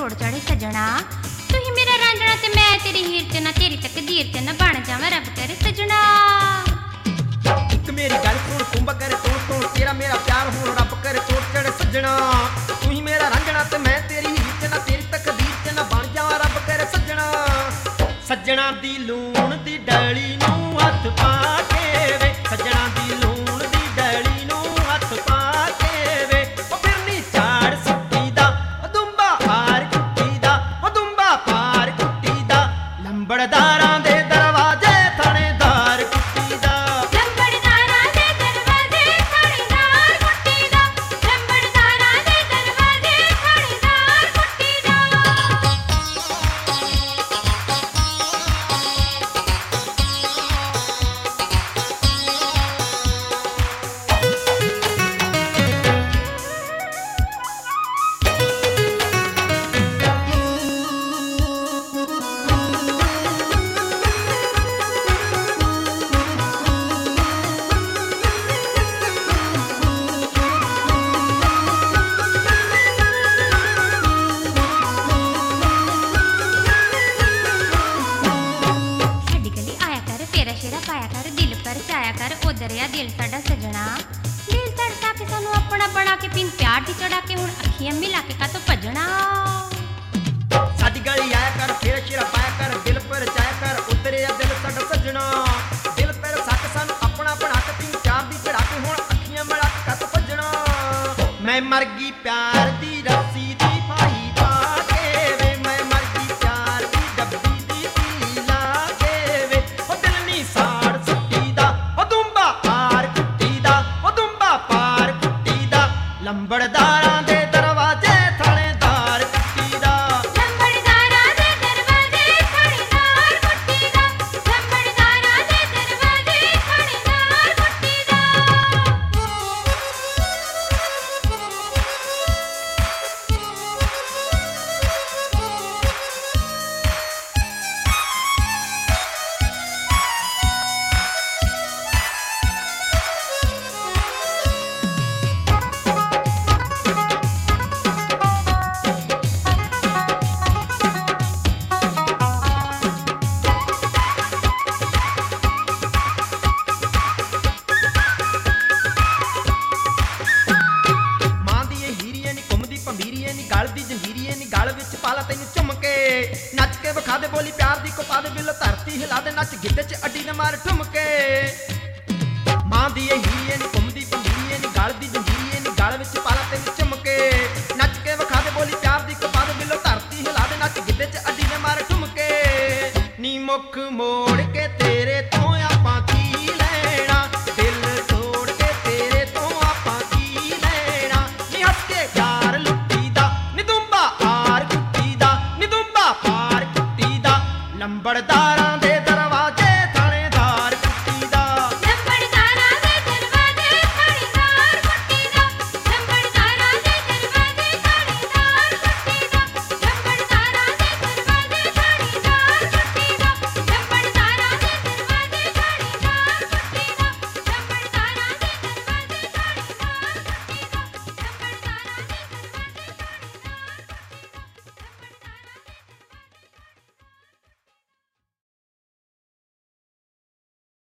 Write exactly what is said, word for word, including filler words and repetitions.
छोड़ चढ़े सजना। तू ही मेरा रांझना ते मैं तेरी हीर च ना तेरी तकदीर च ना बन जावां रब करे सजना। एक मेरी गल सुन कुंभ करे तोड़ तोड़ तेरा मेरा प्यार हो रब करे छोड़ चढ़े सजना। तू ही मेरा रांझना ते मैं तेरी हीर च ना तेरी तकदीर च ना बन जावां रब करे सजना। सजना दी लूण दी डली नूं हथ पा के वे सजना दी लूण दी डली नूं हथ पा के वे ओ फिरनी झाड़ सुट्टी दा ओ दुंबा पार कुट्टी दा ओ दुंबा पार कुट्टी दा लंबड़दारां दे दरवाजे थाणेदार कुट्टी दा। लंबड़दारां दे दरवाजे थाणेदार कुट्टी दा। लंबड़दारां दे दरवाजे थाणेदार कुट्टी दा। साडी गली आया कर फेरा शेरा पाया कर दिल पर चाया कर ओ दरिया दिल साडा सजना। दिल धड़का के सानू अपना बना के पिन प्यार दी चढ़ा के हुण अखियां मिला के कातो भजना। साडी गली आया कर फेरा शेरा पाया कर दिल पर चाया कर उतरे दिल साडा सजना। दिल पर सक सन अपना बना के तीन चार दी चढ़ा के हुण अखियां मिला के कत भजना। मैं मर गई प्यार दी रस्सी दी फाही पा के वे मैं मर गई प्यार दी डब्बी दी पी ला के वे ओ दिल नी साड़ सुट्टी दा ओ दुंबा पार कुट्टी दा ओ दुंबा पार कुट्टी दा लंबड़दारां दे दरवाजे थाणेदार कुट्टी दा। लंबड़दारां दे दरवाजे थाणेदार कुट्टी दा। लंबड़दारां दे दरवाजे थाणेदार कुट्टी दा। ਮਾਂ ਦੀ ਇਹ ਹੀਰੀਏ ਨੀ ਘੁੰਮਦੀ ਭੰਬੀਰੀਏ ਨੀ ਗਲ ਦੀ ਜੰਜੀਰੀਏ ਨੀ ਗਲ ਵਿੱਚ ਪਾਲਾ ਤੈਨੂੰ ਚੁੰਮ ਕੇ ਨੱਚ ਕੇ ਵਿਖਾ ਦੇ ਬੋਲੀ ਪਿਆਰ ਦੀ ਕੋਪਾ ਦੇ ਬਿੱਲ ਧਰਤੀ ਹਿਲਾ ਦੇ ਨੱਚ ਗਿੱਧੇ 'ਚ ਅੱਡੀ ਨਾ ਮਾਰ ਠੁਮਕੇ। ਮਾਂ ਦੀ ਇਹ ਹੀਰੀਏ ਨੀ ਘੁੰਮਦੀ ਭੰਬੀਰੀਏ ਨੀ ਗਲ ਦੀ ਜੰਜੀਰੀਏ ਨੀ ਗਲ ਵਿੱਚ ਪਾਲਾ ਤੈਨੂੰ ਚੁੰਮ ਕੇ ਨੱਚ ਕੇ ਵਿਖਾ ਦੇ ਬੋਲੀ ਪਿਆਰ ਦੀ ਕੋਪਾ ਦੇ ਬਿੱਲ ਧਰਤੀ ਹਿਲਾ ਦੇ ਨੱਚ ਗਿੱਧੇ 'ਚ ਅੱਡੀ ਨਾ ਮਾਰ ਠੁਮਕੇ। ਨੀ ਮੁੱਖ ਮੋ